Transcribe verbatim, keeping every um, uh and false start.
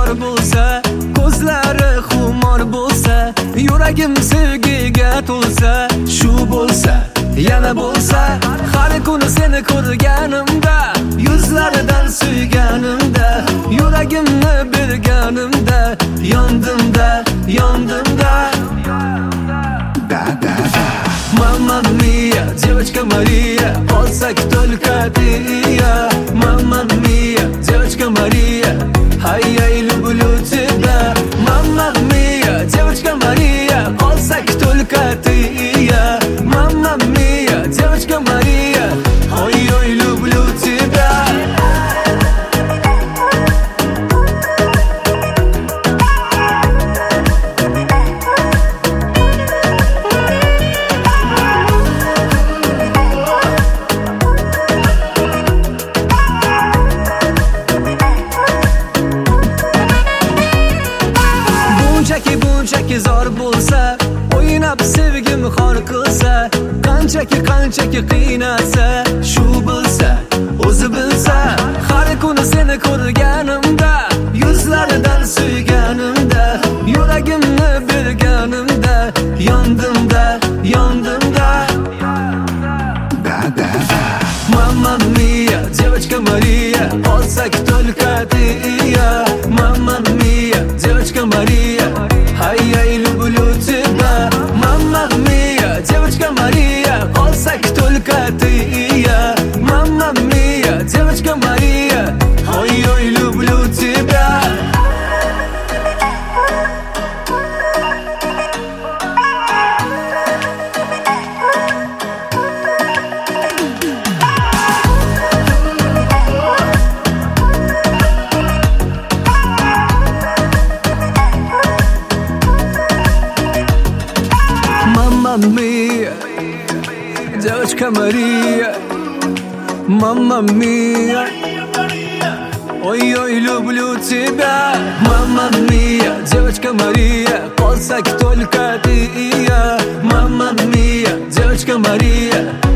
bo'lsa, ko'zlari xumor bo'lsa, yuragim sevgiga to'lsa, shu bo'lsa, yana bo'lsa, har kuni seni ko'rganimda, yuzlaridan suyganimda, yuragimni berganimda, yondimda, yondimda. Da da da. Mamma mia, девочка Мария, olsak только ты и я. Mamma mia, девочка Мария, ай-яй, люблю тебя. Mamma mia, девочка Мария, olsak только ты и я. Mamma mia, девочка Мария, ой-ой, люблю тебя. Bunchaki bunchaki zor bo'lsa, o'ynab sevgim xor qilsa, qanchaki qanchaki qiynalsa, shu bilsa, o'zi bilsa, har kuni seni ko'rganimda, yuzlaridan suyganimda, yuragimni berganimda, yondimda, yondimda. Da da da. Mamma mia, девочка Мария, olsak только ты и я. Mamma mia, девочка Мария, ай-яй, люблю тебя. Mamma mia, девочка Мария, olsak только ты и я. Mamma mia, девочка Мария, ой-ой, люблю тебя. Mamma mia, девочка Мария, Mamma mia, ой-ой, люблю тебя. Mamma mia, девочка Мария, olsak только ты и я. Mamma mia, девочка Мария,